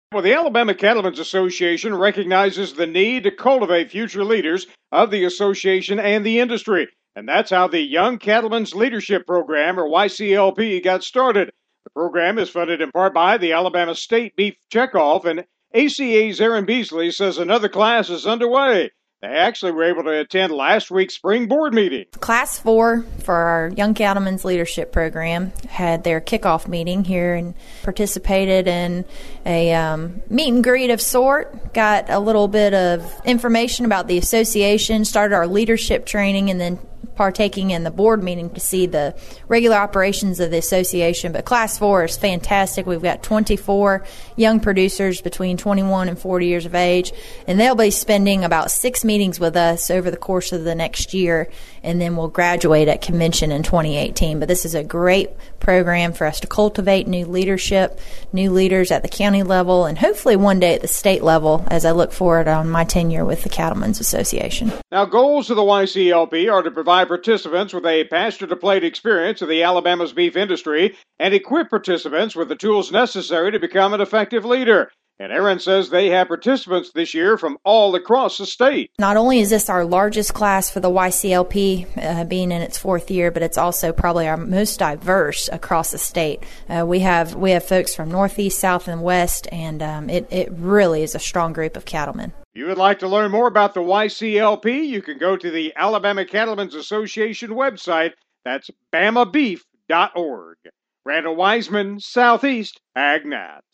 Well, the Alabama Cattlemen's Association recognizes the need to cultivate future leaders of the association and the industry. And that's how the Young Cattlemen's Leadership Program, or YCLP, got started. The program is funded in part by the Alabama State Beef Checkoff, and ACA's Aaron Beasley says another class is underway. They actually were able to attend last week's spring board meeting. Class 4 for our Young Cattlemen's Leadership Program had their kickoff meeting here and participated in a meet and greet of sort, got a little bit of information about the association, started our leadership training, and then partaking in the board meeting to see the regular operations of the association. But Class 4 is fantastic. We've got 24 young producers between 21 and 40 years of age, and they'll be spending about 6 meetings with us over the course of the next year, and then we'll graduate at convention in 2018. But this is a great program for us to cultivate new leadership, new leaders at the county level, and hopefully one day at the state level as I look forward on my tenure with the Cattlemen's Association. Now, goals of the YCLP are to provide participants with a pasture-to-plate experience of the Alabama's beef industry and equip participants with the tools necessary to become an effective leader. And Aaron says they have participants this year from all across the state. Not only is this our largest class for the YCLP, being in its 4th year, but it's also probably our most diverse across the state. We have folks from Northeast, South, and West, and it really is a strong group of cattlemen. If you would like to learn more about the YCLP, you can go to the Alabama Cattlemen's Association website. That's bamabeef.org. Randall Wiseman, Southeast AgNet.